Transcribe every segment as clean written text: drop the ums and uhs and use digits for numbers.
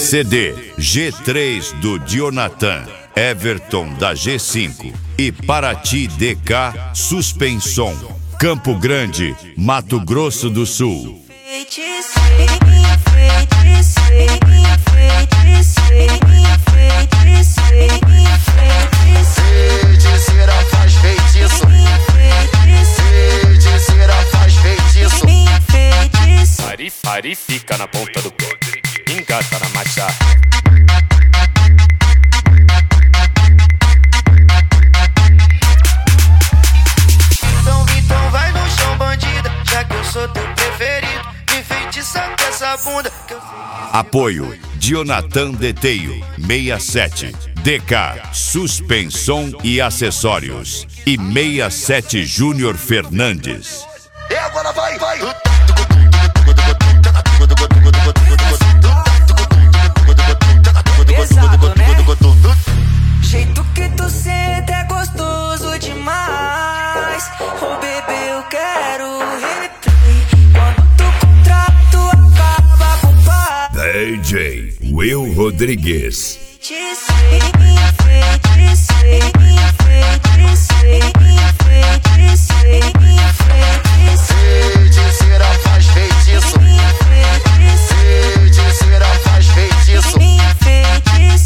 CD G3 do Dionatan, Everton da G5 e Paraty DK Suspensão, Campo Grande, Mato Grosso do Sul. Ari fica na ponta do pé, engata na marcha. Então vai no chão, bandida, já que eu sou teu preferido. Me enfeitiça com essa bunda que eu sei que... Apoio Dionatan Deteio 67, DK Suspensão e Acessórios e 67 Júnior Fernandes. E agora vai! Pesado, né? Jeito que tu senta é gostoso demais. Oh bebê, eu quero replay. Quando tu contrato acaba com paz. DJ Will Rodrigues. Feiticeira faz feitiço. Feiticeira faz feitiço.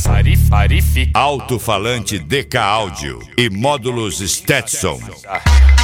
Ari fica. Alto-falante DK Áudio e módulos Stetson.